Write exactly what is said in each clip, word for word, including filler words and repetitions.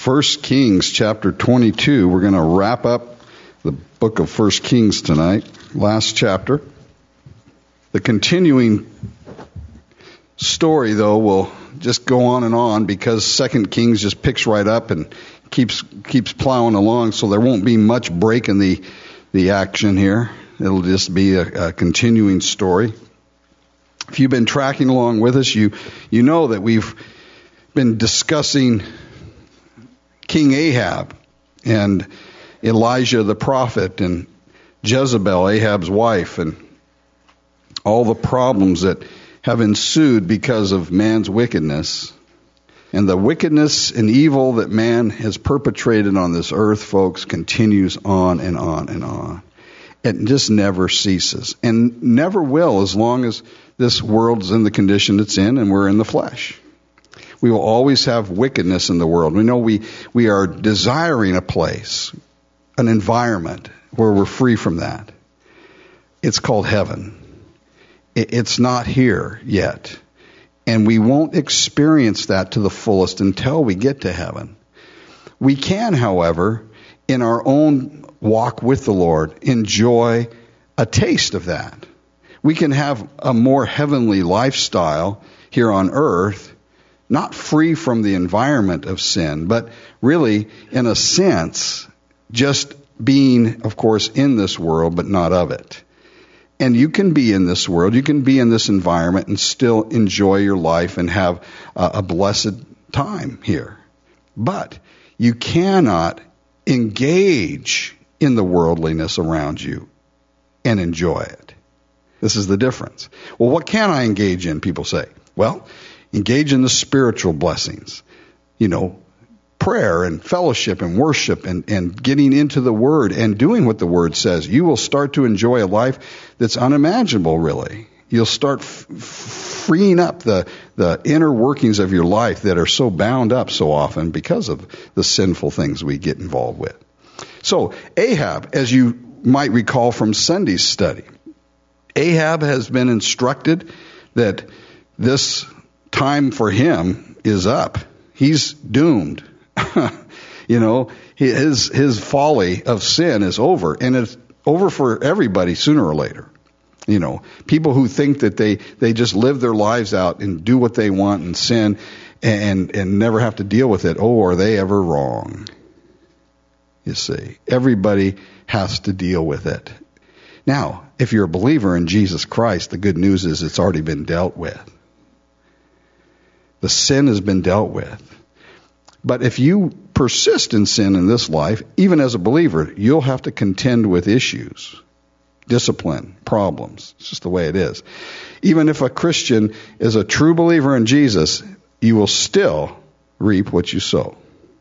First Kings chapter twenty-two. We're going to wrap up the book of First Kings tonight. Last chapter. The continuing story, though, will just go on and on because Second Kings just picks right up and keeps keeps plowing along, so there won't be much break in the, the action here. It'll just be a, a continuing story. If you've been tracking along with us, you you know that we've been discussing King Ahab and Elijah the prophet and Jezebel, Ahab's wife, and all the problems that have ensued because of man's wickedness. And the wickedness and evil that man has perpetrated on this earth, folks, continues on and on and on. It just never ceases and never will as long as this world's in the condition it's in and we're in the flesh. We will always have wickedness in the world. We know we, we are desiring a place, an environment where we're free from that. It's called heaven. It's not here yet. And we won't experience that to the fullest until we get to heaven. We can, however, in our own walk with the Lord, enjoy a taste of that. We can have a more heavenly lifestyle here on earth, not free from the environment of sin, but really, in a sense, just being, of course, in this world, but not of it. And you can be in this world, you can be in this environment and still enjoy your life and have a, a blessed time here. But you cannot engage in the worldliness around you and enjoy it. This is the difference. Well, what can I engage in, people say? Well, engage in the spiritual blessings. You know, prayer and fellowship and worship and, and getting into the Word and doing what the Word says. You will start to enjoy a life that's unimaginable, really. You'll start f- freeing up the, the inner workings of your life that are so bound up so often because of the sinful things we get involved with. So, Ahab, as you might recall from Sunday's study, Ahab has been instructed that this time for him is up. He's doomed. You know, his his folly of sin is over, and it's over for everybody sooner or later. You know, people who think that they, they just live their lives out and do what they want and sin and and never have to deal with it. Oh, are they ever wrong? You see, everybody has to deal with it. Now, if you're a believer in Jesus Christ, the good news is it's already been dealt with. The sin has been dealt with. But if you persist in sin in this life, even as a believer, you'll have to contend with issues, discipline, problems. It's just the way it is. Even if a Christian is a true believer in Jesus, you will still reap what you sow.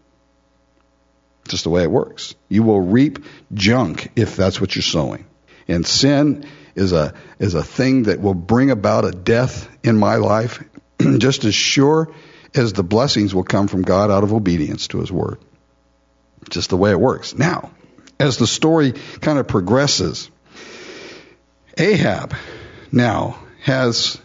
Just the way it works. You will reap junk if that's what you're sowing. And sin is a is a thing that will bring about a death in my life just as sure as the blessings will come from God out of obedience to His Word. Just the way it works. Now, as the story kind of progresses, Ahab now has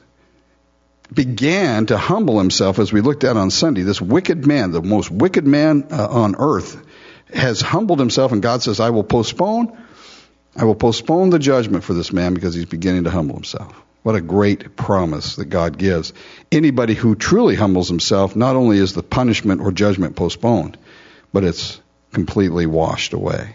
began to humble himself, as we looked at on Sunday. This wicked man, the most wicked man uh, on earth, has humbled himself, and God says, I will postpone, I will postpone the judgment for this man because he's beginning to humble himself. What a great promise that God gives. Anybody who truly humbles himself, not only is the punishment or judgment postponed, but it's completely washed away.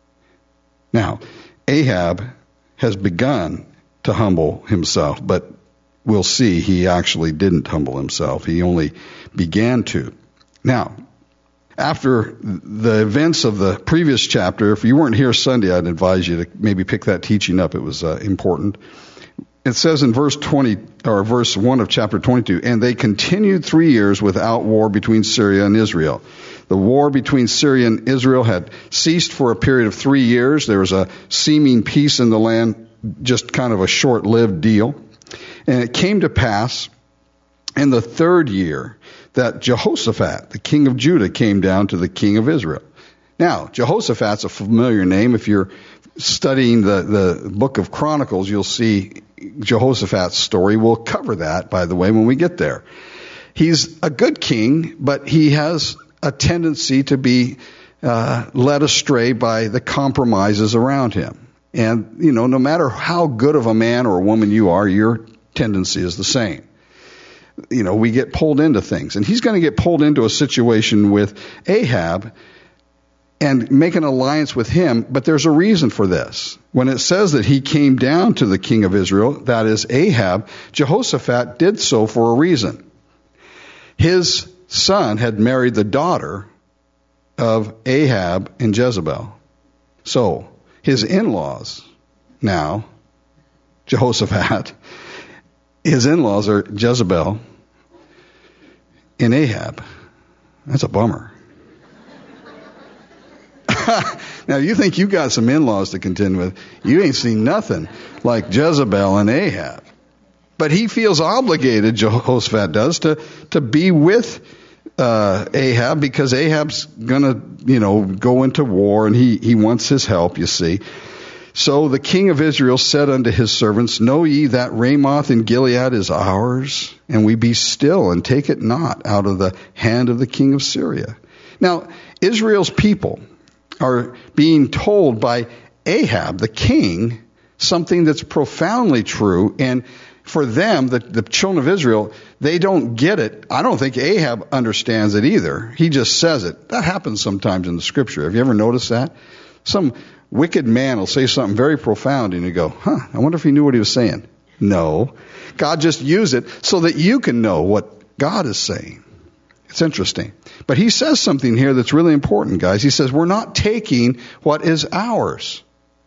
Now, Ahab has begun to humble himself, but we'll see he actually didn't humble himself. He only began to. Now, after the events of the previous chapter, if you weren't here Sunday, I'd advise you to maybe pick that teaching up. It was uh, important. It says in verse twenty or verse one of chapter twenty-two, and they continued three years without war between Syria and Israel. The war between Syria and Israel had ceased for a period of three years. There was a seeming peace in the land, just kind of a short-lived deal. And it came to pass in the third year that Jehoshaphat, the king of Judah, came down to the king of Israel. Now, Jehoshaphat's a familiar name. If you're studying the, the book of Chronicles, you'll see Jehoshaphat's story. We'll cover that, by the way, when we get there. He's a good king, but he has a tendency to be uh, led astray by the compromises around him. And, you know, no matter how good of a man or a woman you are, your tendency is the same. You know, we get pulled into things. And he's going to get pulled into a situation with Ahab and make an alliance with him, but there's a reason for this. When it says that he came down to the king of Israel, that is Ahab, Jehoshaphat did so for a reason. His son had married the daughter of Ahab and Jezebel. So, his in-laws now, Jehoshaphat, his in-laws are Jezebel and Ahab. That's a bummer. Now, you think you got some in-laws to contend with. You ain't seen nothing like Jezebel and Ahab. But he feels obligated, Jehoshaphat does, to, to be with uh, Ahab because Ahab's going to, you know, go into war and he, he wants his help, you see. So the king of Israel said unto his servants, Know ye that Ramoth in Gilead is ours, and we be still and take it not out of the hand of the king of Syria. Now, Israel's people are being told by Ahab, the king, something that's profoundly true. And for them, the, the children of Israel, they don't get it. I don't think Ahab understands it either. He just says it. That happens sometimes in the scripture. Have you ever noticed that? Some wicked man will say something very profound and you go, huh, I wonder if he knew what he was saying. No. God just used it so that you can know what God is saying. It's interesting. But he says something here that's really important, guys. He says, we're not taking what is ours.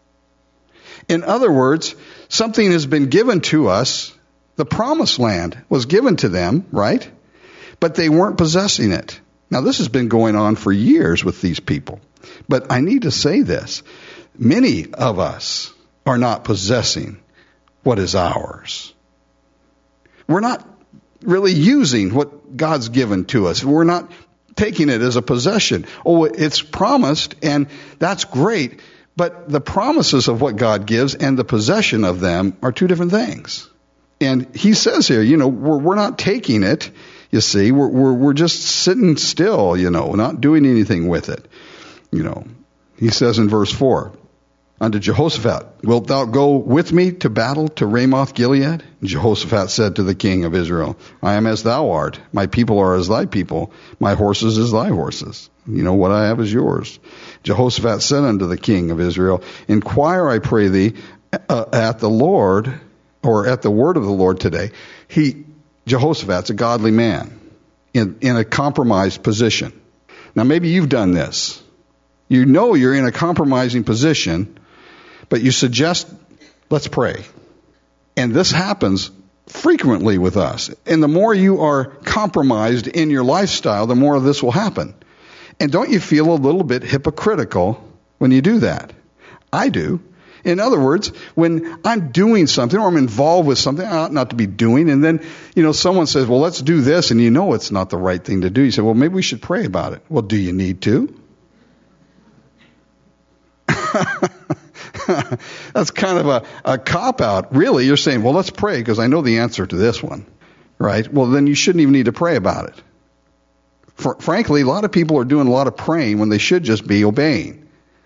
In other words, something has been given to us. The promised land was given to them, right? But they weren't possessing it. Now, this has been going on for years with these people. But I need to say this. Many of us are not possessing what is ours. We're not really using what God's given to us. We're not taking it as a possession. Oh, it's promised, and that's great. But the promises of what God gives and the possession of them are two different things. And he says here, you know, we're, we're not taking it, you see. We're, we're, we're just sitting still, you know, not doing anything with it. You know, he says in verse four, unto Jehoshaphat, wilt thou go with me to battle to Ramoth Gilead? And Jehoshaphat said to the king of Israel, I am as thou art. My people are as thy people. My horses as thy horses. You know, what I have is yours. Jehoshaphat said unto the king of Israel, inquire, I pray thee, uh, at the Lord, or at the word of the Lord today. He, Jehoshaphat's a godly man in, in a compromised position. Now, maybe you've done this. You know you're in a compromising position, but you suggest, let's pray. And this happens frequently with us. And the more you are compromised in your lifestyle, the more of this will happen. And don't you feel a little bit hypocritical when you do that? I do. In other words, when I'm doing something or I'm involved with something I ought not to be doing, and then, you know, someone says, well, let's do this, and you know it's not the right thing to do. You say, well, maybe we should pray about it. Well, do you need to? That's kind of a, a cop-out. Really, you're saying, well, let's pray because I know the answer to this one, right? Well, then you shouldn't even need to pray about it. For, frankly, a lot of people are doing a lot of praying when they should just be obeying.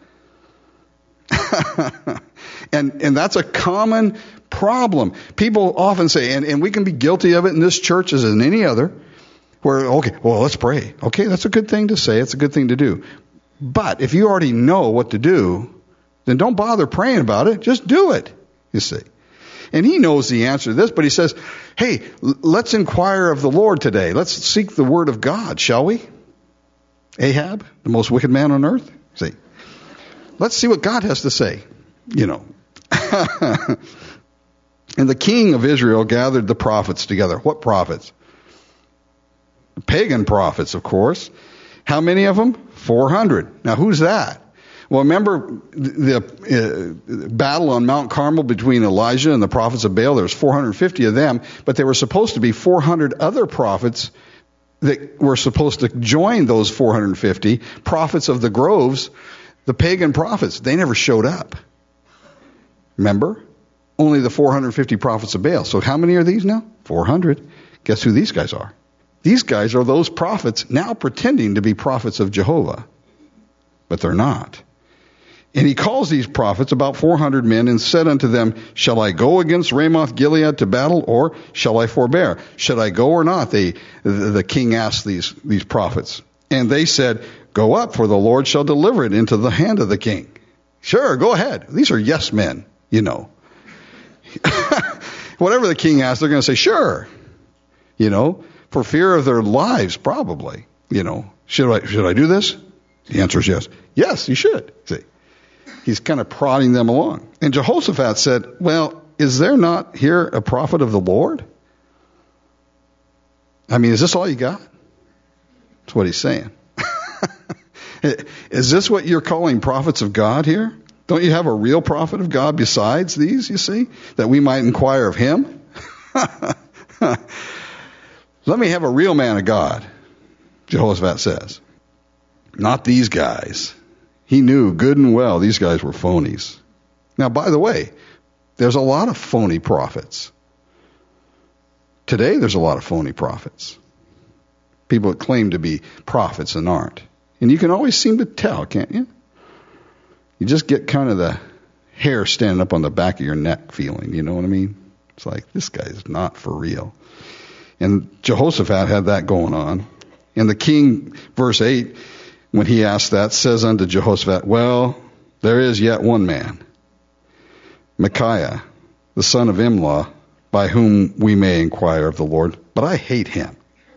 and and that's a common problem. People often say, and, and we can be guilty of it in this church as in any other, where, okay, well, let's pray. Okay, that's a good thing to say. It's a good thing to do. But if you already know what to do, then don't bother praying about it. Just do it, you see. And he knows the answer to this, but he says, hey, l- let's inquire of the Lord today. Let's seek the word of God, shall we? Ahab, the most wicked man on earth? See, let's see what God has to say, you know. And the king of Israel gathered the prophets together. What prophets? Pagan prophets, of course. How many of them? four hundred. Now, who's that? Well, remember the uh, battle on Mount Carmel between Elijah and the prophets of Baal? There was four hundred fifty of them, but there were supposed to be four hundred other prophets that were supposed to join those four hundred fifty prophets of the groves, the pagan prophets. They never showed up. Remember? Only the four hundred fifty prophets of Baal. So how many are these now? four hundred. Guess who these guys are? These guys are those prophets now pretending to be prophets of Jehovah, but they're not. And he calls these prophets, about four hundred men, and said unto them, shall I go against Ramoth Gilead to battle, or shall I forbear? Should I go or not? They, the king asked these, these prophets. And they said, go up, for the Lord shall deliver it into the hand of the king. Sure, go ahead. These are yes men, you know. Whatever the king asks, they're going to say, sure. You know, for fear of their lives, probably. You know, should I, should I do this? The answer is yes. Yes, you should. See, he's kind of prodding them along. And Jehoshaphat said, well, is there not here a prophet of the Lord? I mean, is this all you got? That's what he's saying. Is this what you're calling prophets of God here? Don't you have a real prophet of God besides these, you see, that we might inquire of him? Let me have a real man of God, Jehoshaphat says. Not these guys. He knew good and well these guys were phonies. Now, by the way, there's a lot of phony prophets. Today, there's a lot of phony prophets. People that claim to be prophets and aren't. And you can always seem to tell, can't you? You just get kind of the hair standing up on the back of your neck feeling, you know what I mean? It's like, this guy's not for real. And Jehoshaphat had that going on. And the king, verse eight, when he asked that, says unto Jehoshaphat, well, there is yet one man, Micaiah, the son of Imlah, by whom we may inquire of the Lord, but I hate him.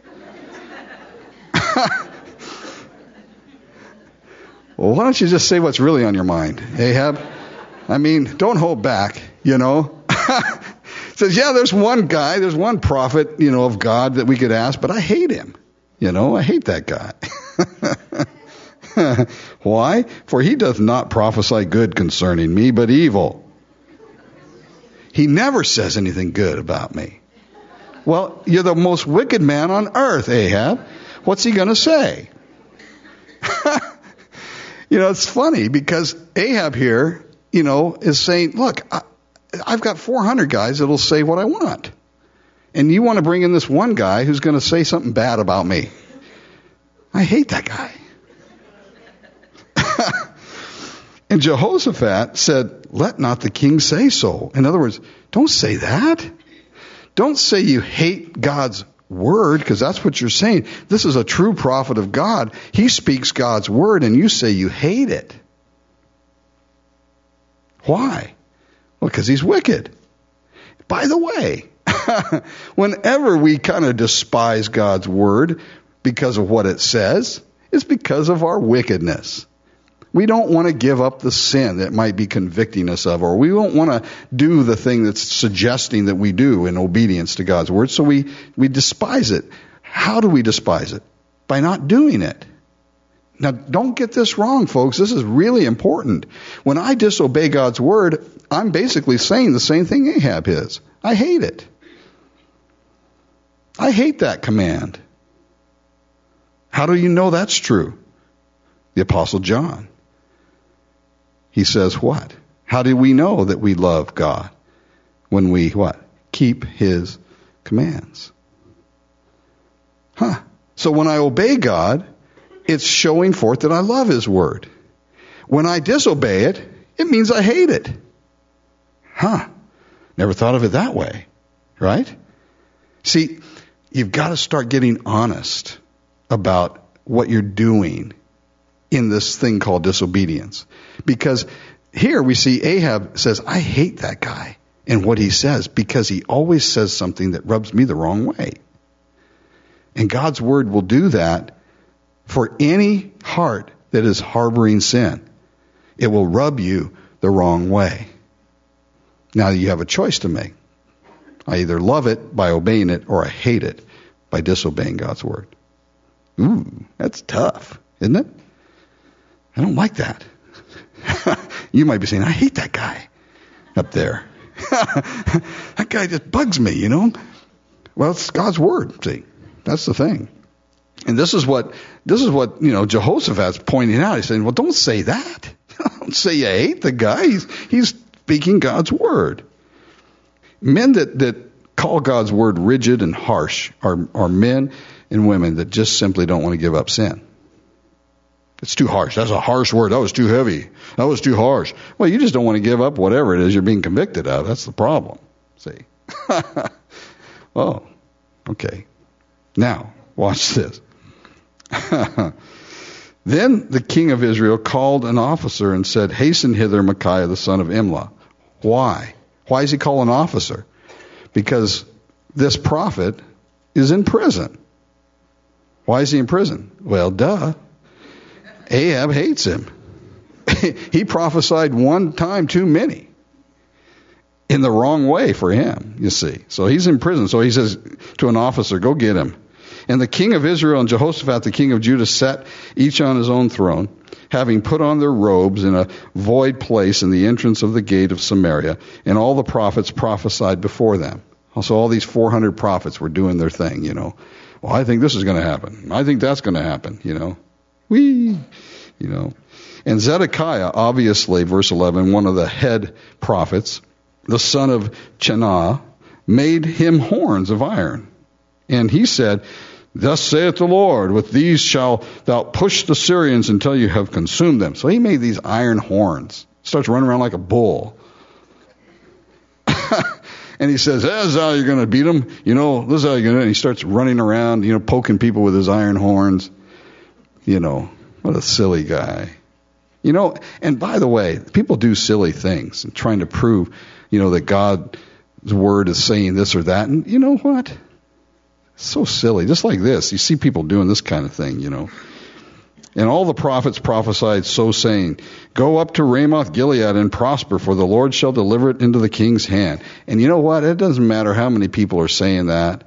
Well, why don't you just say what's really on your mind, Ahab? I mean, don't hold back, you know. Says, yeah, there's one guy, there's one prophet, you know, of God that we could ask, but I hate him. You know, I hate that guy. Why? For he doth not prophesy good concerning me, but evil. He never says anything good about me. Well, you're the most wicked man on earth, Ahab. What's he going to say? You know, it's funny because Ahab here, you know, is saying, look, I, I've got four hundred guys that'll say what I want. And you want to bring in this one guy who's going to say something bad about me. I hate that guy. And Jehoshaphat said, let not the king say so. In other words, don't say that. Don't say you hate God's word, because that's what you're saying. This is a true prophet of God. He speaks God's word, and you say you hate it. Why? Well, because he's wicked. By the way, whenever we kind of despise God's word because of what it says, it's because of our wickedness. We don't want to give up the sin that might be convicting us of, or we don't want to do the thing that's suggesting that we do in obedience to God's word, so we, we despise it. How do we despise it? By not doing it. Now, don't get this wrong, folks. This is really important. When I disobey God's word, I'm basically saying the same thing Ahab is. I hate it. I hate that command. How do you know that's true? The Apostle John. He says what? How do we know that we love God? When we, what? Keep his commands. Huh. So when I obey God, it's showing forth that I love his word. When I disobey it, it means I hate it. Huh. Never thought of it that way. Right? See, you've got to start getting honest about what you're doing in this thing called disobedience. Because here we see Ahab says, I hate that guy and what he says, because he always says something that rubs me the wrong way. And God's word will do that for any heart that is harboring sin. It will rub you the wrong way. Now you have a choice to make. I either love it by obeying it, or I hate it by disobeying God's word. Ooh, that's tough, isn't it? I don't like that. You might be saying, I hate that guy up there. That guy just bugs me, you know. Well, it's God's word, see. That's the thing. And this is what, this is what, you know, Jehoshaphat's pointing out. He's saying, well, don't say that. Don't say you hate the guy. He's, he's speaking God's word. Men that, that call God's word rigid and harsh are, are men and women that just simply don't want to give up sin. It's too harsh. That's a harsh word. That was too heavy. That was too harsh. Well, you just don't want to give up whatever it is you're being convicted of. That's the problem. See? Oh, okay. Now, watch this. Then the king of Israel called an officer and said, hasten hither Micaiah the son of Imlah. Why? Why does he call an officer? Because this prophet is in prison. Why is he in prison? Well, duh. Ahab hates him. He prophesied one time too many. In the wrong way for him, you see. So he's in prison. So he says to an officer, go get him. And the king of Israel and Jehoshaphat, the king of Judah, sat each on his own throne, having put on their robes in a void place in the entrance of the gate of Samaria. And all the prophets prophesied before them. So all these four hundred prophets were doing their thing, you know. Well, I think this is going to happen. I think that's going to happen, you know. Whee! You know. And Zedekiah, obviously, verse eleven, one of the head prophets, the son of Chenah, made him horns of iron. And he said, thus saith the Lord, with these shall thou push the Syrians until you have consumed them. So he made these iron horns. Starts running around like a bull. And he says, this is how you're going to beat them. You know, this is how you're going to. And he starts running around, you know, poking people with his iron horns. You know, what a silly guy. You know, and by the way, people do silly things and trying to prove, you know, that God's word is saying this or that. And you know what? It's so silly. Just like this. You see people doing this kind of thing, you know. And all the prophets prophesied so saying, go up to Ramoth Gilead and prosper, for the Lord shall deliver it into the king's hand. And you know what? It doesn't matter how many people are saying that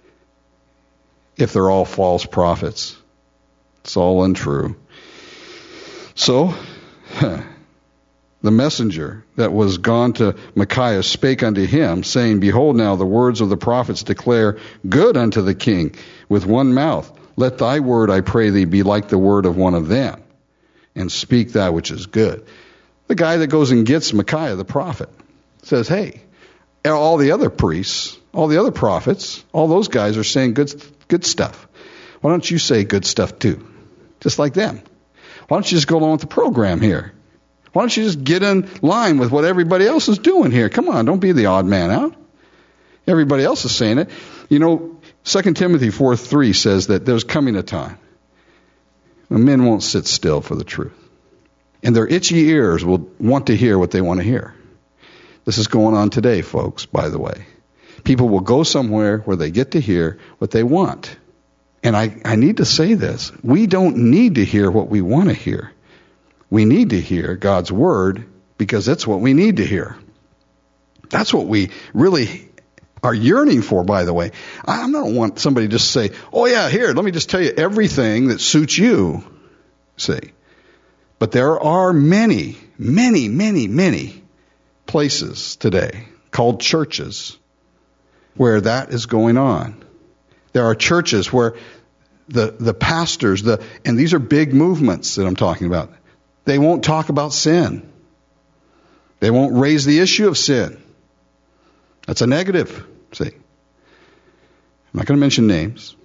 if they're all false prophets. It's all untrue. So, the messenger that was gone to Micaiah spake unto him, saying, behold now, the words of the prophets declare good unto the king with one mouth. Let thy word, I pray thee, be like the word of one of them, and speak that which is good. The guy that goes and gets Micaiah, the prophet, says, hey, all the other priests, all the other prophets, all those guys are saying good, good stuff. Why don't you say good stuff too? Just like them. Why don't you just go along with the program here? Why don't you just get in line with what everybody else is doing here? Come on, don't be the odd man out. Everybody else is saying it. You know, Second Timothy four three says that there's coming a time when men won't sit still for the truth. And their itchy ears will want to hear what they want to hear. This is going on today, folks, by the way. People will go somewhere where they get to hear what they want. And I, I need to say this. We don't need to hear what we want to hear. We need to hear God's word because that's what we need to hear. That's what we really are yearning for, by the way. I don't want somebody to just say, oh yeah, here, let me just tell you everything that suits you. See. But there are many, many, many, many places today called churches where that is going on. There are churches where the, the pastors, the and these are big movements that I'm talking about, they won't talk about sin. They won't raise the issue of sin. That's a negative. See, I'm not going to mention names.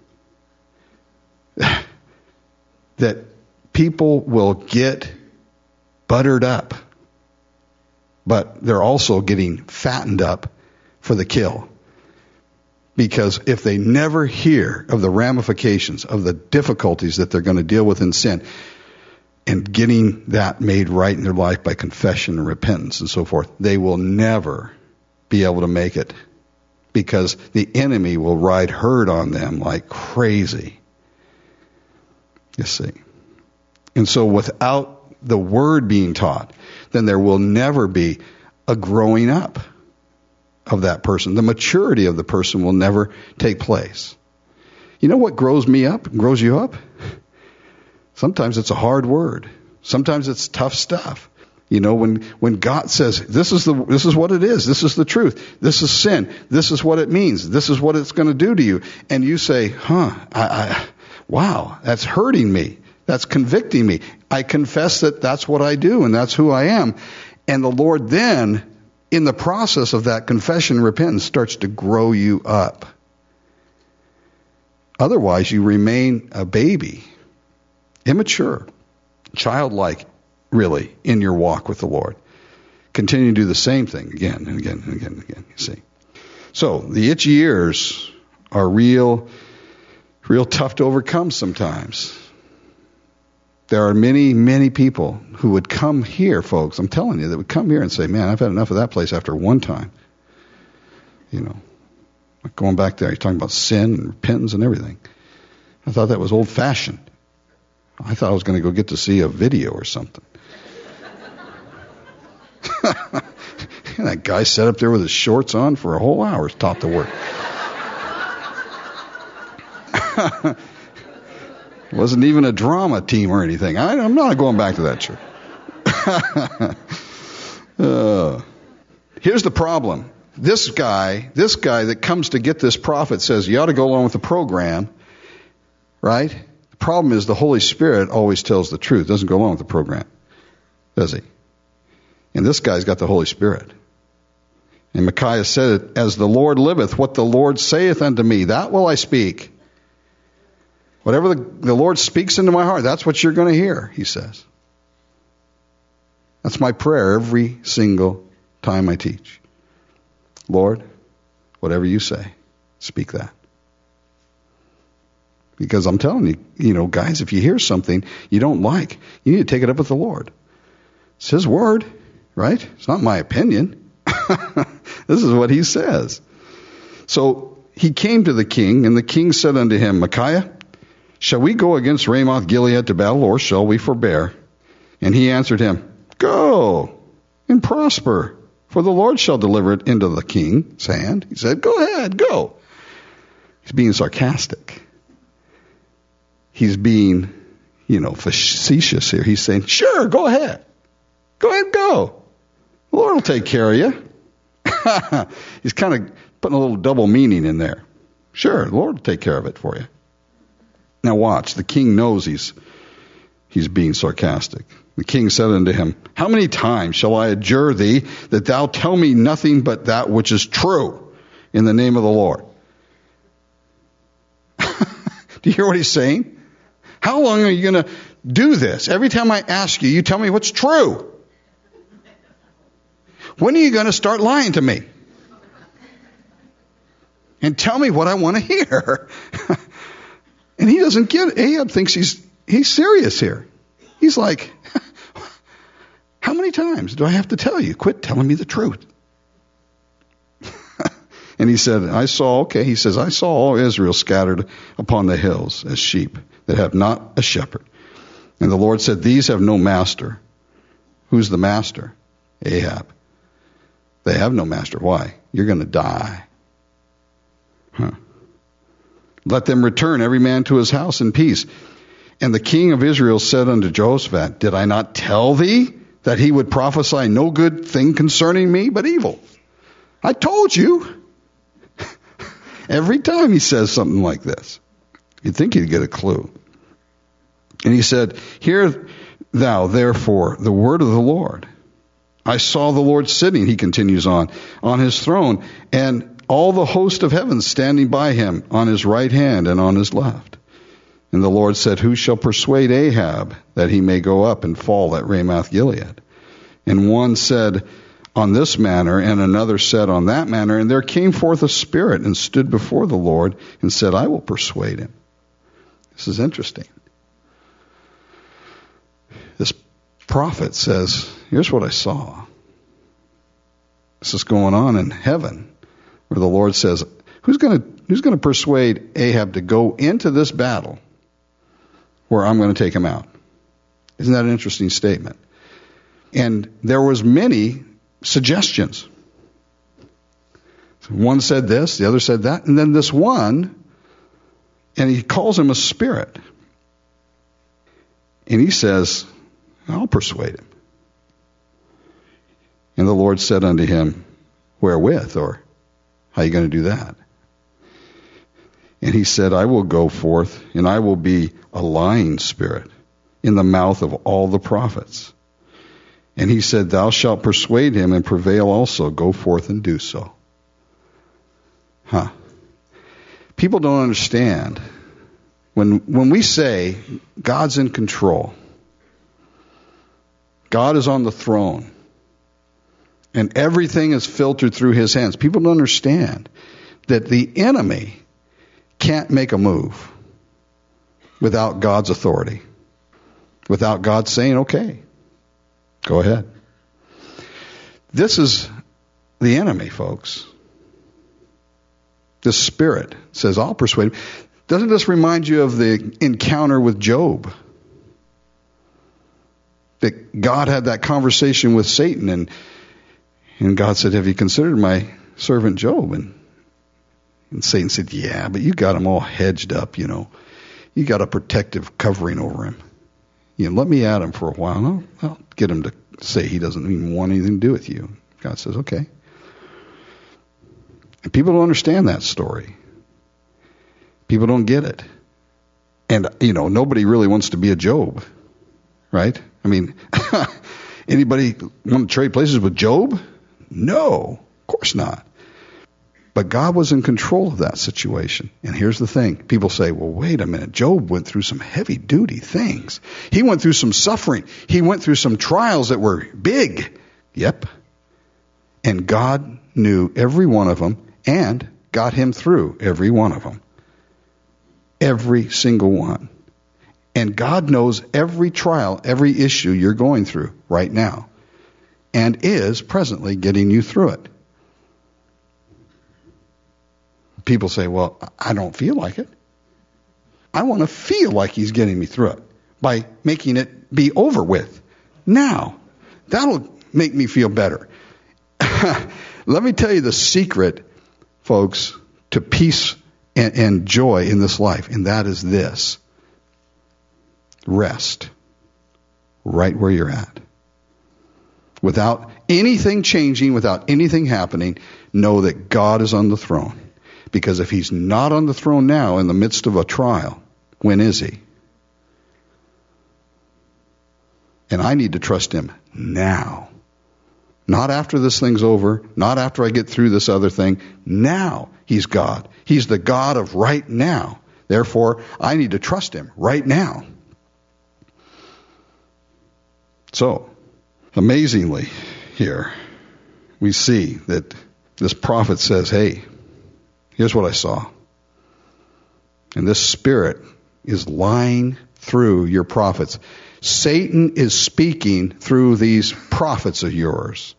That people will get buttered up, but they're also getting fattened up for the kill. Because if they never hear of the ramifications, of the difficulties that they're going to deal with in sin, and getting that made right in their life by confession and repentance and so forth, they will never be able to make it. Because the enemy will ride herd on them like crazy. You see. And so without the word being taught, then there will never be a growing up of that person. The maturity of the person will never take place. You know what grows me up, grows you up? Sometimes it's a hard word. Sometimes it's tough stuff. You know, when, when God says, this is the, this is what it is. This is the truth. This is sin. This is what it means. This is what it's going to do to you. And you say, huh, I, I, wow, that's hurting me. That's convicting me. I confess that that's what I do and that's who I am. And the Lord then, in the process of that confession and repentance, starts to grow you up. Otherwise, you remain a baby, immature, childlike, really, in your walk with the Lord. Continue to do the same thing again and again and again and again, you see. So, the itchy ears are real, real tough to overcome sometimes. There are many, many people who would come here, folks, I'm telling you, that would come here and say, man, I've had enough of that place after one time. You know, going back there, he's talking about sin and repentance and everything. I thought that was old-fashioned. I thought I was going to go get to see a video or something. And that guy sat up there with his shorts on for a whole hour, taught the word. Wasn't even a drama team or anything. I, I'm not going back to that church. uh, here's the problem. This guy, this guy that comes to get this prophet says, you ought to go along with the program, right? The problem is the Holy Spirit always tells the truth, doesn't go along with the program, does he? And this guy's got the Holy Spirit. And Micaiah said, as the Lord liveth, what the Lord saith unto me, that will I speak. Whatever the, the Lord speaks into my heart, that's what you're going to hear, he says. That's my prayer every single time I teach. Lord, whatever you say, speak that. Because I'm telling you, you know, guys, if you hear something you don't like, you need to take it up with the Lord. It's his word, right? It's not my opinion. This is what he says. So he came to the king, and the king said unto him, Micaiah, shall we go against Ramoth Gilead to battle, or shall we forbear? And he answered him, go and prosper, for the Lord shall deliver it into the king's hand. He said, go ahead, go. He's being sarcastic. He's being, you know, facetious here. He's saying, sure, go ahead. Go ahead, go. The Lord will take care of you. He's kind of putting a little double meaning in there. Sure, the Lord will take care of it for you. Now watch, the king knows he's he's being sarcastic. The king said unto him, how many times shall I adjure thee that thou tell me nothing but that which is true in the name of the Lord? Do you hear what he's saying? How long are you going to do this? Every time I ask you, you tell me what's true. When are you going to start lying to me? And tell me what I want to hear. And he doesn't get it. Ahab thinks he's he's serious here. He's like, how many times do I have to tell you? Quit telling me the truth. And he said, I saw, okay, he says, I saw all Israel scattered upon the hills as sheep that have not a shepherd. And the Lord said, these have no master. Who's the master? Ahab. They have no master. Why? You're going to die. Huh. Let them return every man to his house in peace. And the king of Israel said unto Jehoshaphat, did I not tell thee that he would prophesy no good thing concerning me, but evil? I told you. Every time he says something like this, you'd think he'd get a clue. And he said, hear thou therefore the word of the Lord. I saw the Lord sitting, he continues on, on his throne, and all the host of heaven standing by him on his right hand and on his left. And the Lord said, who shall persuade Ahab that he may go up and fall at Ramoth Gilead? And one said on this manner, and another said on that manner. And there came forth a spirit and stood before the Lord and said, I will persuade him. This is interesting. This prophet says, here's what I saw. This is going on in heaven, where the Lord says, who's going to who's going to persuade Ahab to go into this battle where I'm going to take him out? Isn't that an interesting statement? And there was many suggestions. One said this, the other said that, and then this one, and he calls him a spirit. And he says, I'll persuade him. And the Lord said unto him, wherewith, or how are you going to do that? And he said, I will go forth, and I will be a lying spirit in the mouth of all the prophets. And he said, thou shalt persuade him and prevail also. Go forth and do so. Huh. People don't understand When, when we say God's in control, God is on the throne, and everything is filtered through his hands, people don't understand that the enemy can't make a move without God's authority, without God saying, okay, go ahead. This is the enemy, folks. The spirit says, I'll persuade him. Doesn't this remind you of the encounter with Job? That God had that conversation with Satan, and and God said, have you considered my servant Job? And, and Satan said, yeah, but you got him all hedged up, you know. You got a protective covering over him. You know, let me at him for a while. I'll, I'll get him to say he doesn't even want anything to do with you. God says, okay. And people don't understand that story. People don't get it. And, you know, nobody really wants to be a Job, right? I mean, anybody want to trade places with Job? No, of course not. But God was in control of that situation. And here's the thing. People say, well, wait a minute. Job went through some heavy-duty things. He went through some suffering. He went through some trials that were big. Yep. And God knew every one of them and got him through every one of them. Every single one. And God knows every trial, every issue you're going through right now, and is presently getting you through it. People say, well, I don't feel like it. I want to feel like he's getting me through it by making it be over with now. That'll make me feel better. Let me tell you the secret, folks, to peace and, and joy in this life, and that is this. Rest right where you're at. Without anything changing, without anything happening, know that God is on the throne. Because if he's not on the throne now in the midst of a trial, when is he? And I need to trust him now. Not after this thing's over, not after I get through this other thing. Now he's God. He's the God of right now. Therefore, I need to trust him right now. So, amazingly here, we see that this prophet says, hey, here's what I saw. And this spirit is lying through your prophets. Satan is speaking through these prophets of yours.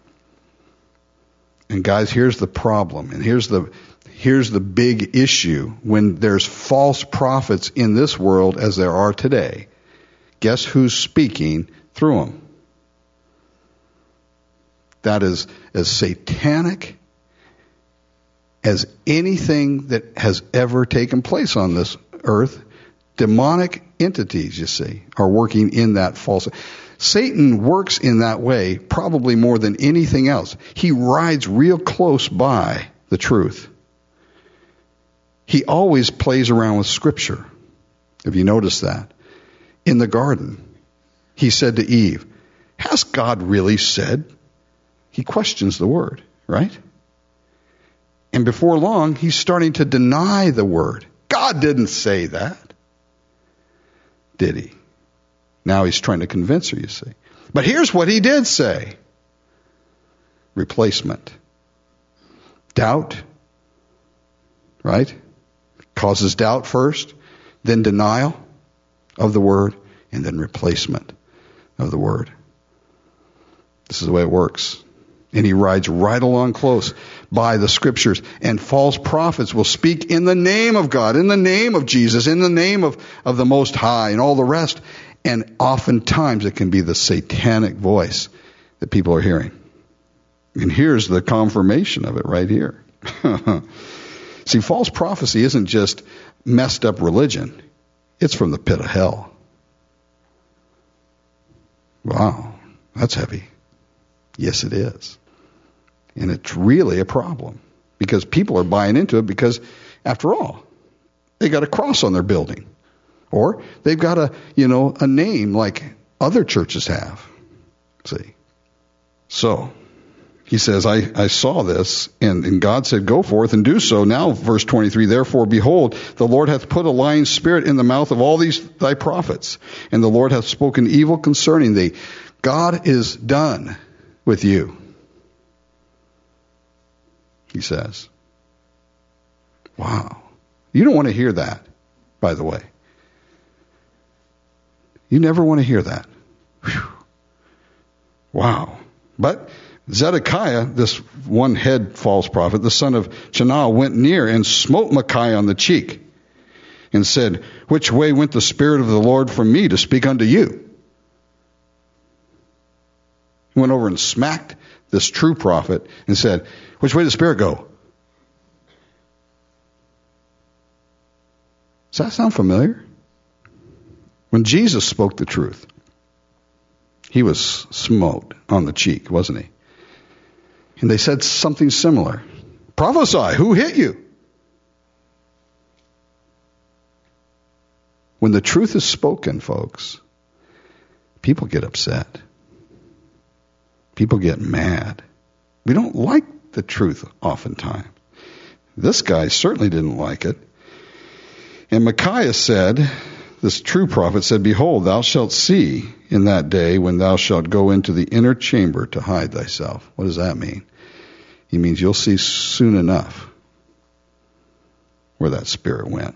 And guys, here's the problem. And here's the here's the big issue. When there's false prophets in this world as there are today, guess who's speaking through them? That is as satanic as anything that has ever taken place on this earth. Demonic entities, you see, are working in that false. Satan works in that way probably more than anything else. He rides real close by the truth. He always plays around with Scripture. Have you noticed that? In the garden, he said to Eve, has God really said? He questions the word, right? And before long, he's starting to deny the word. God didn't say that. Did he? Now he's trying to convince her, you see. But here's what he did say. Replacement. Doubt. Right? Causes doubt first, then denial of the word, and then replacement of the word. This is the way it works. And he rides right along close by the Scriptures. And false prophets will speak in the name of God, in the name of Jesus, in the name of, of the Most High and all the rest. And oftentimes it can be the satanic voice that people are hearing. And here's the confirmation of it right here. See, false prophecy isn't just messed up religion. It's from the pit of hell. Wow, that's heavy. Yes, it is. And it's really a problem because people are buying into it because, after all, they got a cross on their building. Or they've got a, you know, a name like other churches have. See? So, he says, I, I saw this, and, and God said, go forth and do so. Now, verse twenty-three, therefore, behold, the Lord hath put a lying spirit in the mouth of all these thy prophets, and the Lord hath spoken evil concerning thee. God is done with you, he says. Wow. You don't want to hear that, by the way. You never want to hear that. Whew. Wow. But Zedekiah, this one head false prophet, the son of Chenaanah, went near and smote Micaiah on the cheek and said, which way went the Spirit of the Lord from me to speak unto you? He went over and smacked this true prophet and said, which way did the Spirit go? Does that sound familiar? When Jesus spoke the truth, he was smote on the cheek, wasn't he? And they said something similar. Prophesy, who hit you? When the truth is spoken, folks, people get upset. People get mad. We don't like the truth oftentimes. This guy certainly didn't like it. And Micaiah said, this true prophet said, behold, thou shalt see in that day when thou shalt go into the inner chamber to hide thyself. What does that mean? He means you'll see soon enough where that spirit went.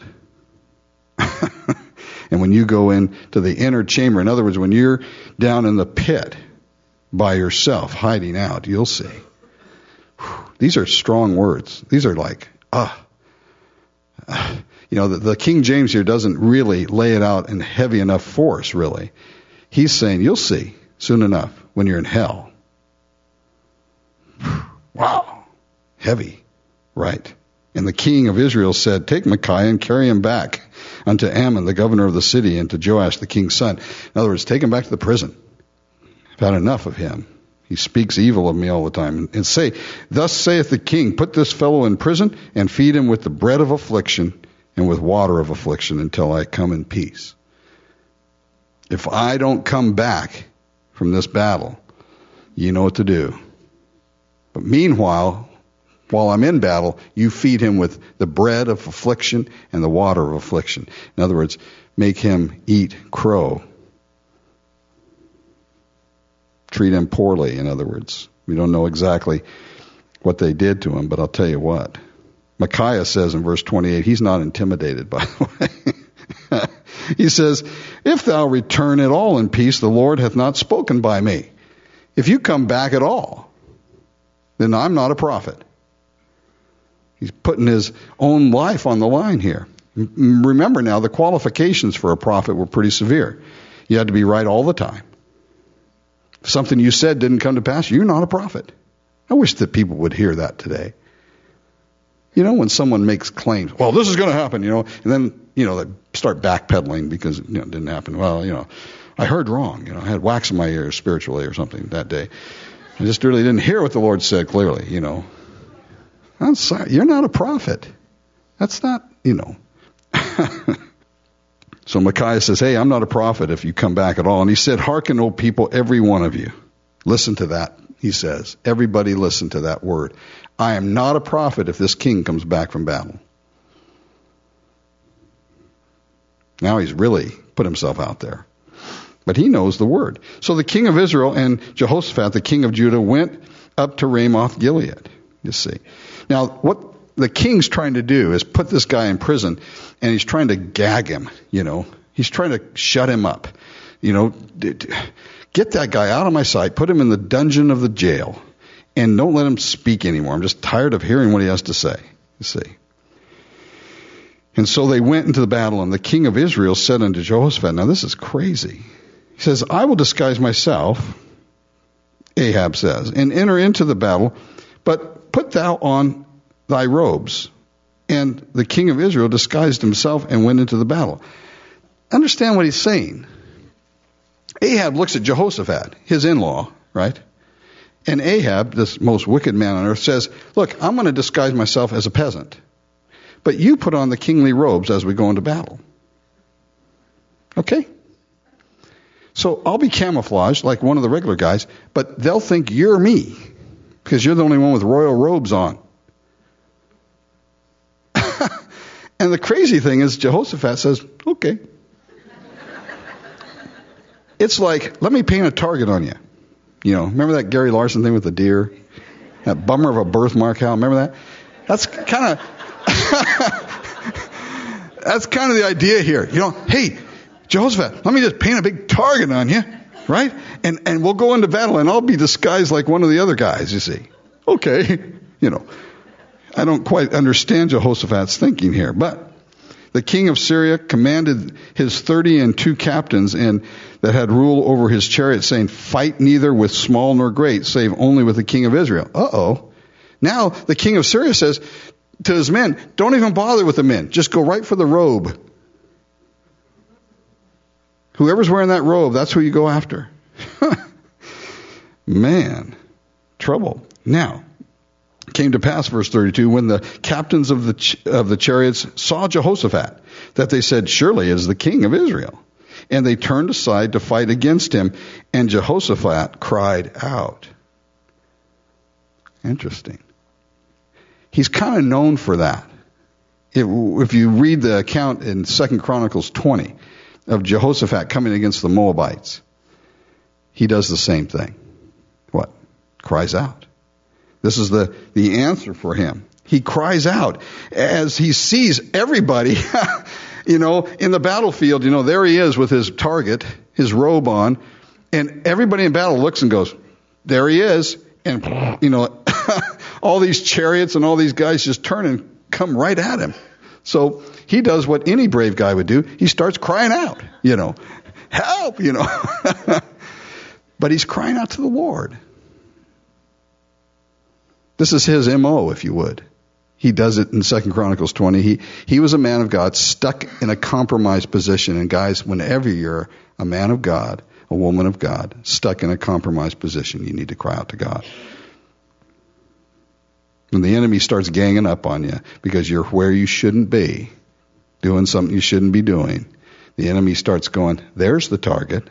And when you go into the inner chamber, in other words, when you're down in the pit by yourself, hiding out, you'll see. Whew, these are strong words. These are like, ah. Uh, you know, the, the King James here doesn't really lay it out in heavy enough force, really. He's saying, you'll see soon enough when you're in hell. Wow. Heavy. Right. And the king of Israel said, take Micaiah and carry him back unto Ammon, the governor of the city, and to Joash, the king's son. In other words, take him back to the prison. I've had enough of him. He speaks evil of me all the time. And say, thus saith the king, put this fellow in prison and feed him with the bread of affliction and with water of affliction until I come in peace. If I don't come back from this battle, you know what to do. But meanwhile, while I'm in battle, you feed him with the bread of affliction and the water of affliction. In other words, make him eat crow. Treat him poorly, in other words. We don't know exactly what they did to him, but I'll tell you what. Micaiah says in verse twenty-eight, he's not intimidated, by the way. He says, if thou return at all in peace, the Lord hath not spoken by me. If you come back at all, then I'm not a prophet. He's putting his own life on the line here. Remember now, the qualifications for a prophet were pretty severe. You had to be right all the time. If something you said didn't come to pass, you're not a prophet. I wish that people would hear that today. You know, when someone makes claims, well, this is going to happen, you know, and then, you know, they start backpedaling because, you know, it didn't happen. Well, you know, I heard wrong. You know, I had wax in my ears spiritually or something that day. I just really didn't hear what the Lord said clearly, you know. I'm sorry, you're not a prophet. That's not, you know. So Micaiah says, hey, I'm not a prophet if you come back at all. And he said, hearken, O people, every one of you. Listen to that, he says. Everybody listen to that word. I am not a prophet if this king comes back from battle. Now he's really put himself out there. But he knows the word. So the king of Israel and Jehoshaphat, the king of Judah, went up to Ramoth Gilead, you see. Now, what the king's trying to do is put this guy in prison, and he's trying to gag him, you know. He's trying to shut him up. You know, get that guy out of my sight, put him in the dungeon of the jail, and don't let him speak anymore. I'm just tired of hearing what he has to say, you see. And so they went into the battle, and the king of Israel said unto Jehoshaphat, now this is crazy. He says, I will disguise myself, Ahab says, and enter into the battle, but put thou on thy robes. And the king of Israel disguised himself and went into the battle. Understand what he's saying. Ahab looks at Jehoshaphat, his in-law, right? And Ahab, this most wicked man on earth, says, look, I'm going to disguise myself as a peasant. But you put on the kingly robes as we go into battle. Okay? So I'll be camouflaged like one of the regular guys, but they'll think you're me. because you're the only one with royal robes on. And the crazy thing is Jehoshaphat says, okay. It's like, let me paint a target on you. You know, remember that Gary Larson thing with the deer? That bummer of a birthmark, Hal? Remember that? That's kind of that's kind of the idea here. You know, hey, Jehoshaphat, let me just paint a big target on you, right? And and we'll go into battle, and I'll be disguised like one of the other guys, you see. Okay, you know. I don't quite understand Jehoshaphat's thinking here, but the king of Syria commanded his thirty and two captains and that had rule over his chariot, saying, fight neither with small nor great, save only with the king of Israel. Uh-oh. Now the king of Syria says to his men, don't even bother with the men. Just go right for the robe. Whoever's wearing that robe, that's who you go after. Man, trouble. Now, came to pass, verse thirty-two, when the captains of the ch- of the chariots saw Jehoshaphat, that they said, surely it is the king of Israel. And they turned aside to fight against him, and Jehoshaphat cried out. Interesting. He's kind of known for that. If, if you read the account in Second Chronicles twenty of Jehoshaphat coming against the Moabites, he does the same thing. What? Cries out. This is the, the answer for him. He cries out as he sees everybody, you know, in the battlefield. You know, there he is with his target, his robe on, and everybody in battle looks and goes, there he is. And, you know, all these chariots and all these guys just turn and come right at him. So he does what any brave guy would do. He starts crying out, you know, help, you know. But he's crying out to the Lord. This is his M O, if you would. He does it in Second Chronicles twenty. He he was a man of God stuck in a compromised position. And guys, whenever you're a man of God, a woman of God, stuck in a compromised position, you need to cry out to God. When the enemy starts ganging up on you because you're where you shouldn't be, doing something you shouldn't be doing, the enemy starts going, there's the target.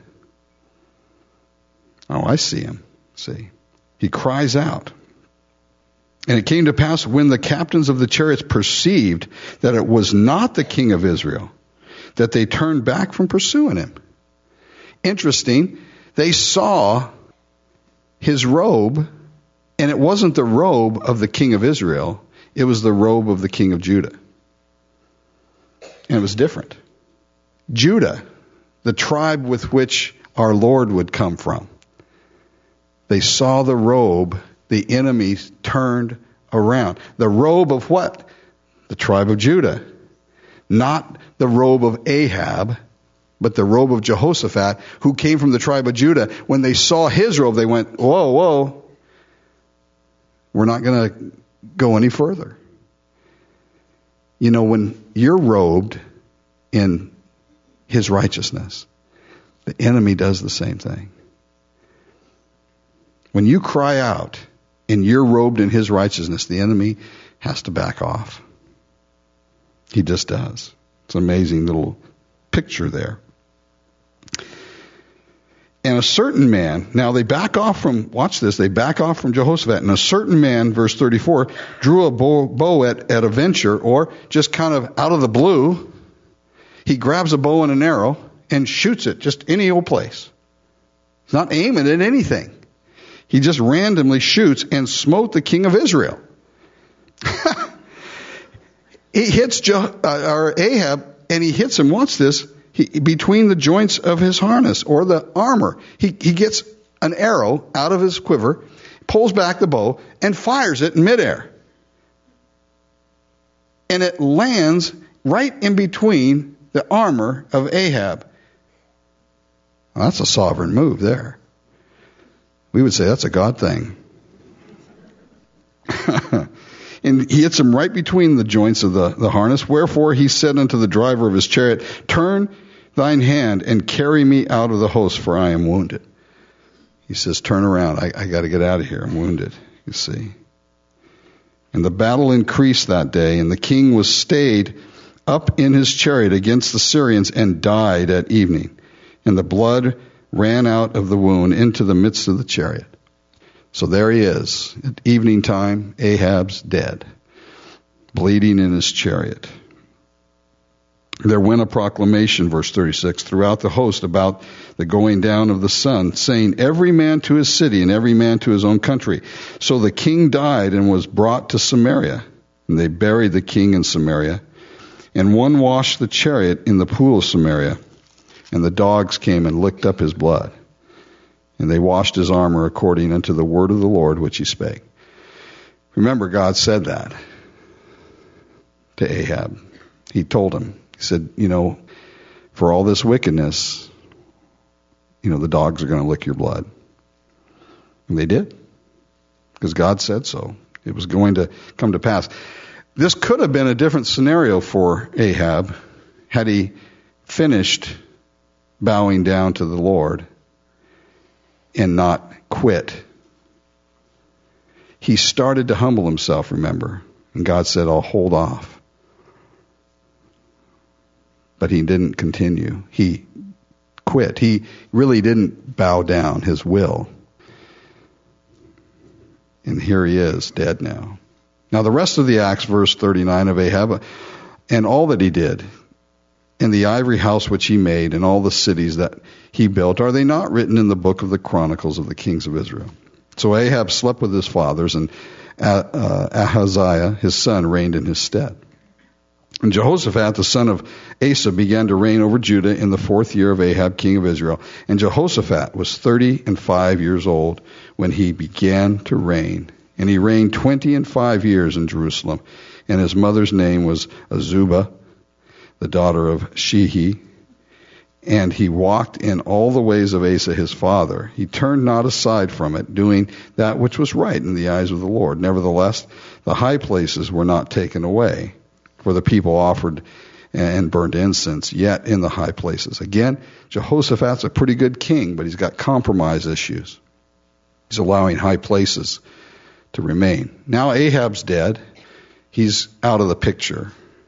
Oh, I see him. See? He cries out. And it came to pass when the captains of the chariots perceived that it was not the king of Israel, that they turned back from pursuing him. Interesting, they saw his robe, and it wasn't the robe of the king of Israel, it was the robe of the king of Judah. And it was different. Judah, the tribe with which our Lord would come from. They saw the robe. The enemies turned around. The robe of what? The tribe of Judah. Not the robe of Ahab, but the robe of Jehoshaphat, who came from the tribe of Judah. When they saw his robe, they went, whoa, whoa. We're not going to go any further. You know, when you're robed in his righteousness, the enemy does the same thing. When you cry out and you're robed in his righteousness, the enemy has to back off. He just does. It's an amazing little picture there. And a certain man, now they back off from, watch this, they back off from Jehoshaphat. And a certain man, verse thirty-four, drew a bow, bow at, at a venture, or just kind of out of the blue. He grabs a bow and an arrow and shoots it just any old place. He's not aiming at anything. He just randomly shoots and smote the king of Israel. He hits Je- uh, or Ahab, and he hits him, watch this, he, between the joints of his harness or the armor. He, he gets an arrow out of his quiver, pulls back the bow, and fires it in midair. And it lands right in between the armor of Ahab. Well, that's a sovereign move there. We would say that's a God thing. And he hits him right between the joints of the, the harness. Wherefore he said unto the driver of his chariot, turn thine hand and carry me out of the host, for I am wounded. He says, turn around. I, I got to get out of here. I'm wounded, you see. And the battle increased that day, and the king was stayed up in his chariot against the Syrians and died at evening. And the blood ran out of the wound into the midst of the chariot. So there he is. At evening time, Ahab's dead, bleeding in his chariot. There went a proclamation, verse thirty-six, throughout the host about the going down of the sun, saying, every man to his city and every man to his own country. So the king died and was brought to Samaria. And they buried the king in Samaria. And one washed the chariot in the pool of Samaria. And the dogs came and licked up his blood. And they washed his armor according unto the word of the Lord which he spake. Remember, God said that to Ahab. He told him, he said, you know, for all this wickedness, you know, the dogs are going to lick your blood. And they did. Because God said so. It was going to come to pass. This could have been a different scenario for Ahab had he finished bowing down to the Lord and not quit. He started to humble himself, remember. And God said, I'll hold off. But he didn't continue. He quit. He really didn't bow down his will. And here he is, dead now. Now the rest of the Acts, verse thirty-nine of Ahab, and all that he did, and the ivory house which he made, and all the cities that he built, are they not written in the book of the Chronicles of the kings of Israel? So Ahab slept with his fathers, and Ahaziah, his son, reigned in his stead. And Jehoshaphat, the son of Asa, began to reign over Judah in the fourth year of Ahab, king of Israel. And Jehoshaphat was thirty and five years old when he began to reign. And he reigned twenty and five years in Jerusalem. And his mother's name was Azubah, the daughter of Shehi. And he walked in all the ways of Asa his father. He turned not aside from it, doing that which was right in the eyes of the Lord. Nevertheless, the high places were not taken away, for the people offered and burned incense, yet in the high places. Again, Jehoshaphat's a pretty good king, but he's got compromise issues. He's allowing high places to remain. Now Ahab's dead. He's out of the picture.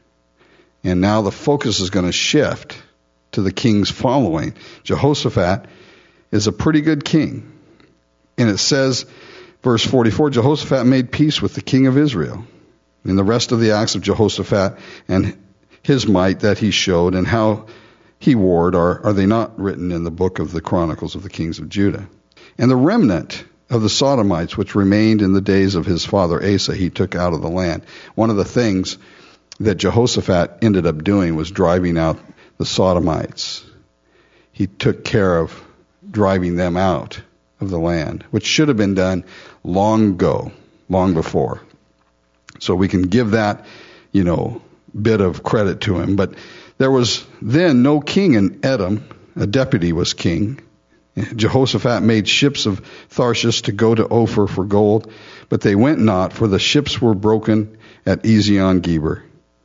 And now the focus is going to shift to the king's following. Jehoshaphat is a pretty good king. And it says, verse forty-four, Jehoshaphat made peace with the king of Israel. And the rest of the acts of Jehoshaphat and his might that he showed and how he warred, are, are they not written in the book of the Chronicles of the kings of Judah? And the remnant of the Sodomites, which remained in the days of his father Asa, he took out of the land. One of the things that Jehoshaphat ended up doing was driving out the Sodomites. He took care of driving them out of the land, which should have been done long ago, long before. So we can give that, you know, bit of credit to him. But there was then no king in Edom. A deputy was king. Jehoshaphat made ships of Tarshish to go to Ophir for gold, but they went not, for the ships were broken at Ezion-Geber.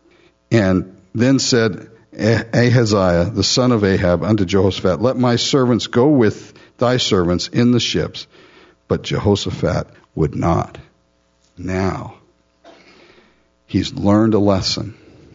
And then said Ahaziah, the son of Ahab, unto Jehoshaphat, let my servants go with thy servants in the ships. But Jehoshaphat would not. Now, he's learned a lesson.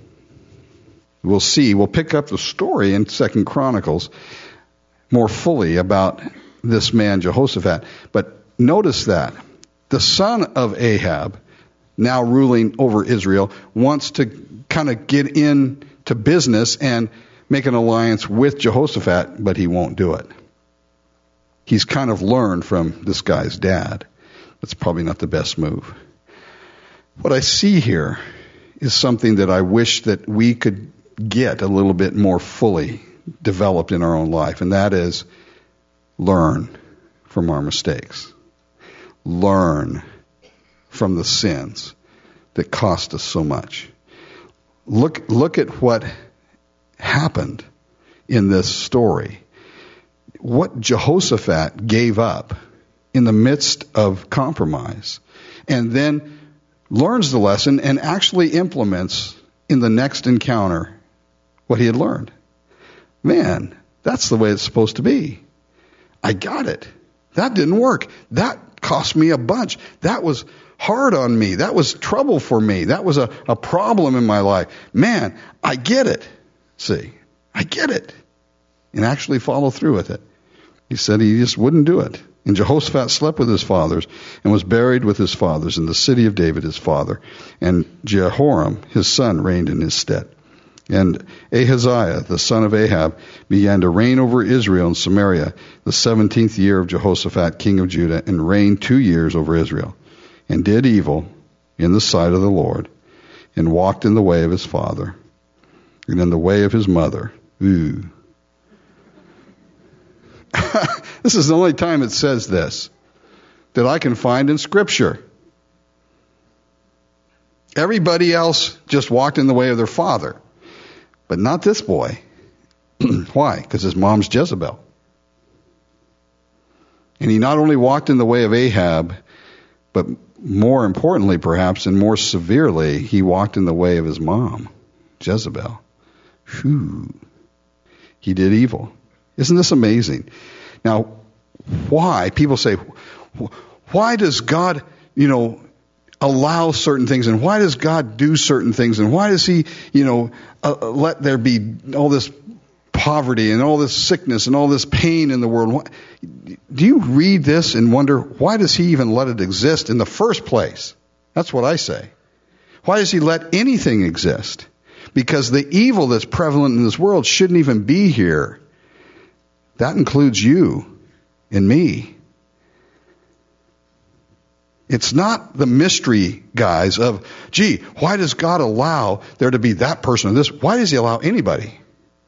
We'll see. We'll pick up the story in Second Chronicles more fully about this man Jehoshaphat. But notice that the son of Ahab, now ruling over Israel, wants to kind of get into business and make an alliance with Jehoshaphat, but he won't do it. He's kind of learned from this guy's dad. That's probably not the best move. What I see here is something that I wish that we could get a little bit more fully developed in our own life, and that is learn from our mistakes. Learn from the sins that cost us so much. Look, look at what happened in this story. What Jehoshaphat gave up in the midst of compromise, and then learns the lesson and actually implements in the next encounter what he had learned. Man, that's the way it's supposed to be. I got it. That didn't work. That cost me a bunch. That was hard on me. That was trouble for me. That was a, a problem in my life. Man, I get it. See, I get it. And actually follow through with it. He said he just wouldn't do it. And Jehoshaphat slept with his fathers and was buried with his fathers in the city of David his father. And Jehoram, his son, reigned in his stead. And Ahaziah, the son of Ahab, began to reign over Israel and Samaria the seventeenth year of Jehoshaphat, king of Judah, and reigned two years over Israel, and did evil in the sight of the Lord, and walked in the way of his father, and in the way of his mother. Ooh. This is the only time it says this that I can find in Scripture. Everybody else just walked in the way of their father. But not this boy. Why? Because his mom's Jezebel. And he not only walked in the way of Ahab, but more importantly, perhaps, and more severely, he walked in the way of his mom, Jezebel. Whew. He did evil. Isn't this amazing? Now, why? People say, why does God, you know, allow certain things, and why does God do certain things, and why does he, you know, uh, let there be all this poverty and all this sickness and all this pain in the world? Do you read this and wonder, why does he even let it exist in the first place? That's what I say. Why does he let anything exist? Because the evil that's prevalent in this world shouldn't even be here. That includes you and me. It's not the mystery, guys, of, gee, why does God allow there to be that person or this? Why does he allow anybody?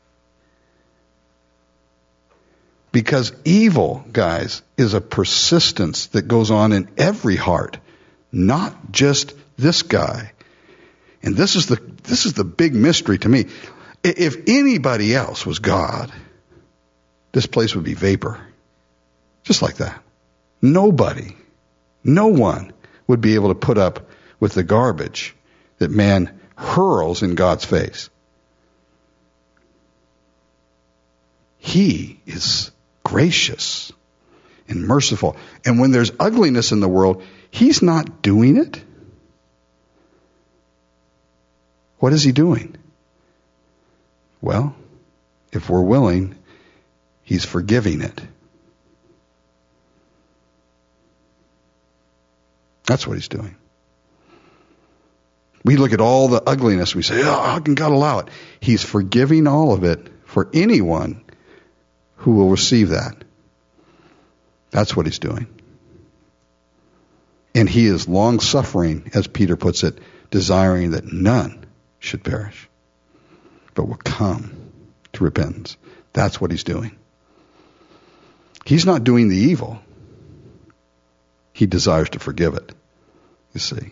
Because evil, guys, is a persistence that goes on in every heart, not just this guy. And this is the this is the big mystery to me. If anybody else was God, this place would be vapor. Just like that. Nobody, no one would be able to put up with the garbage that man hurls in God's face. He is gracious and merciful. And when there's ugliness in the world, he's not doing it. What is he doing? Well, if we're willing, he's forgiving it. That's what he's doing. We look at all the ugliness, we say, oh, how can God allow it? He's forgiving all of it for anyone who will receive that. That's what he's doing. And he is long-suffering, as Peter puts it, desiring that none should perish, but will come to repentance. That's what he's doing. He's not doing the evil. He desires to forgive it, you see.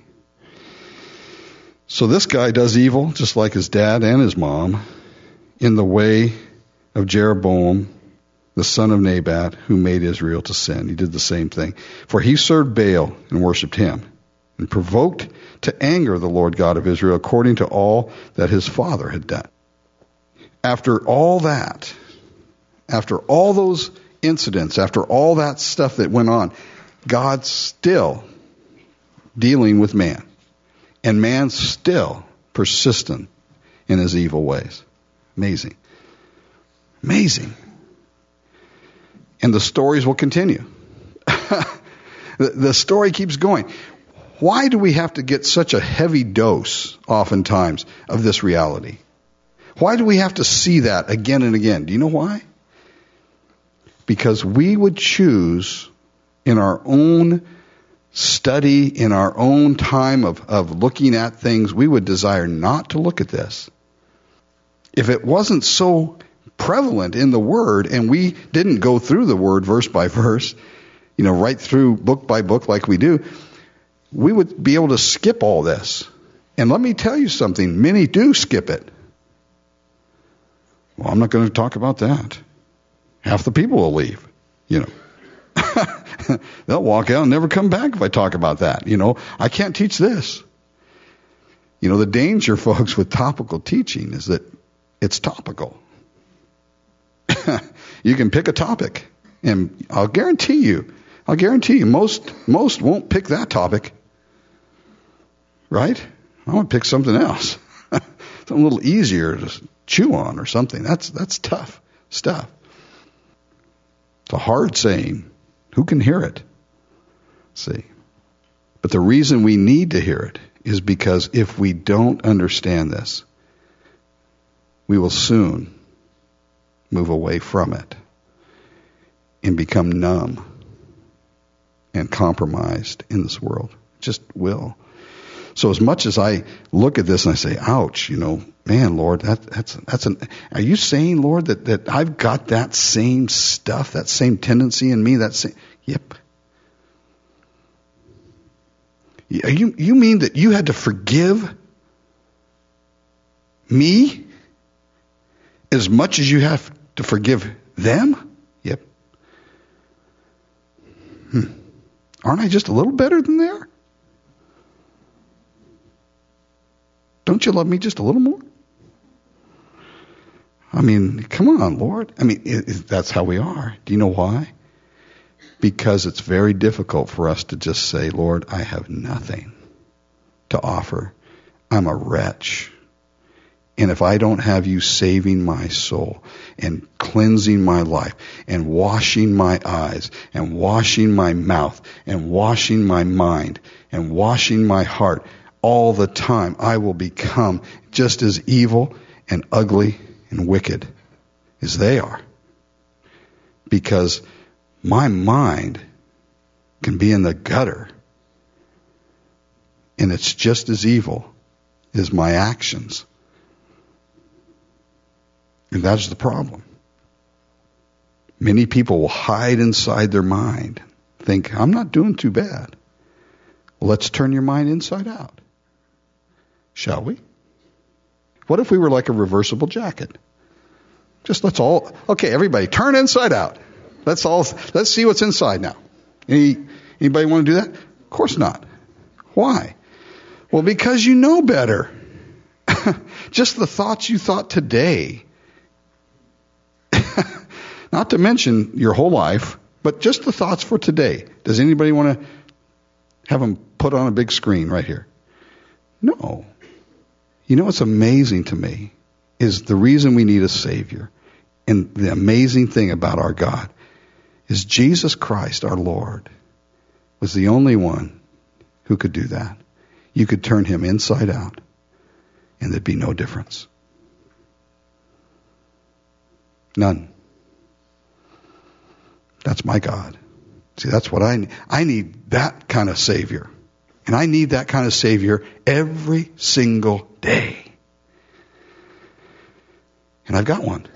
So this guy does evil, just like his dad and his mom, in the way of Jeroboam, the son of Nebat, who made Israel to sin. He did the same thing. For he served Baal and worshipped him, and provoked to anger the Lord God of Israel according to all that his father had done. After all that, after all those incidents, after all that stuff that went on, God's still dealing with man. And man's still persistent in his evil ways. Amazing. Amazing. And the stories will continue. the, the story keeps going. Why do we have to get such a heavy dose, oftentimes, of this reality? Why do we have to see that again and again? Do you know why? Because we would choose in our own study, in our own time of, of looking at things, we would desire not to look at this. If it wasn't so prevalent in the Word, and we didn't go through the Word verse by verse, you know, right through book by book like we do, we would be able to skip all this. And let me tell you something, many do skip it. Well, I'm not going to talk about that. Half the people will leave, you know. They'll walk out and never come back if I talk about that. You know, I can't teach this. You know, the danger, folks, with topical teaching is that it's topical. You can pick a topic, and I'll guarantee you, I'll guarantee you, most most won't pick that topic. Right? I want to pick something else. Something a little easier to chew on or something. That's that's tough stuff. It's a hard saying. Who can hear it? See. But the reason we need to hear it is because if we don't understand this, we will soon move away from it and become numb and compromised in this world. Just will. So as much as I look at this and I say, ouch, you know, man, Lord, that, that's, that's an, are you saying, Lord, that, that I've got that same stuff, that same tendency in me, that same, yep. You, you mean that you had to forgive me as much as you have to forgive them? Yep. Hmm. Aren't I just a little better than they are? Don't you love me just a little more? I mean, come on, Lord. I mean, it, it, that's how we are. Do you know why? Because it's very difficult for us to just say, Lord, I have nothing to offer. I'm a wretch. And if I don't have you saving my soul and cleansing my life and washing my eyes and washing my mouth and washing my mind and washing my heart all the time, I will become just as evil and ugly and wicked as they are. Because my mind can be in the gutter, and it's just as evil as my actions. And that's the problem. Many people will hide inside their mind, think, I'm not doing too bad. Well, let's turn your mind inside out. Shall we? What if we were like a reversible jacket? Just let's all, okay, everybody, turn inside out. Let's all, let's see what's inside now. Any, anybody want to do that? Of course not. Why? Well, because you know better. Just the thoughts you thought today. Not to mention your whole life, but just the thoughts for today. Does anybody want to have them put on a big screen right here? No. You know what's amazing to me is the reason we need a Savior. And the amazing thing about our God is Jesus Christ, our Lord, was the only one who could do that. You could turn him inside out, and there'd be no difference. None. That's my God. See, that's what I need. I need that kind of Savior. And I need that kind of Savior every single day. And I've got one.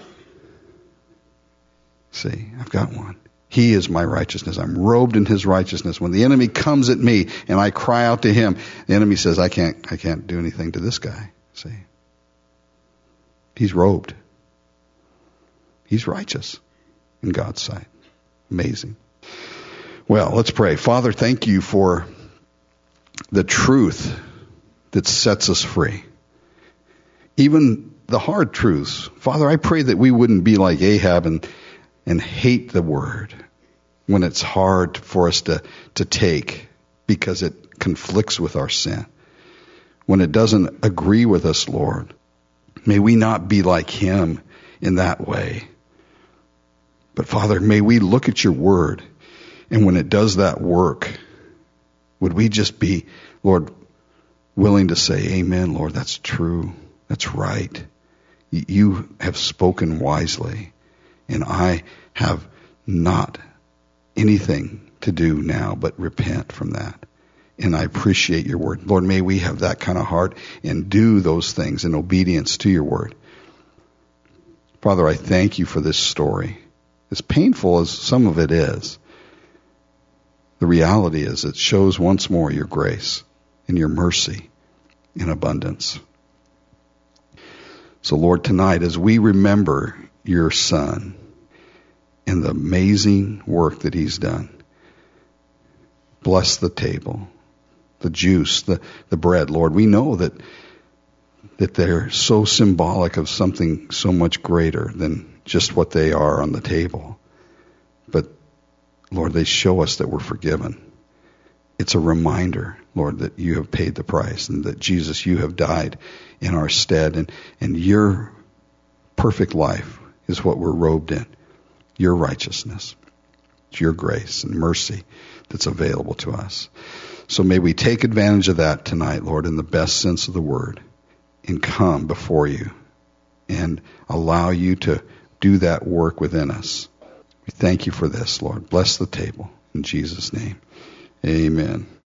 See, I've got one. He is my righteousness. I'm robed in his righteousness. When the enemy comes at me and I cry out to him, the enemy says, I can't, I can't do anything to this guy. See? He's robed. He's righteous in God's sight. Amazing. Well, let's pray. Father, thank you for the truth that sets us free. Even the hard truths. Father, I pray that we wouldn't be like Ahab and, and hate the word when it's hard for us to, to take because it conflicts with our sin. When it doesn't agree with us, Lord, may we not be like him in that way. But Father, may we look at your word, and when it does that work, would we just be, Lord, willing to say, amen, Lord, that's true. That's right. You have spoken wisely, and I have not anything to do now but repent from that. And I appreciate your word. Lord, may we have that kind of heart and do those things in obedience to your word. Father, I thank you for this story. As painful as some of it is, the reality is it shows once more your grace and your mercy in abundance. So Lord, tonight as we remember your Son and the amazing work that he's done, bless the table, the juice, the, the bread. Lord, we know that that they're so symbolic of something so much greater than just what they are on the table. But Lord, they show us that we're forgiven. It's a reminder, Lord, that you have paid the price and that Jesus, you have died in our stead, and, and your perfect life is what we're robed in, your righteousness. It's your grace and mercy that's available to us. So may we take advantage of that tonight, Lord, in the best sense of the word, and come before you and allow you to do that work within us. We thank you for this, Lord. Bless the table. In Jesus' name, amen.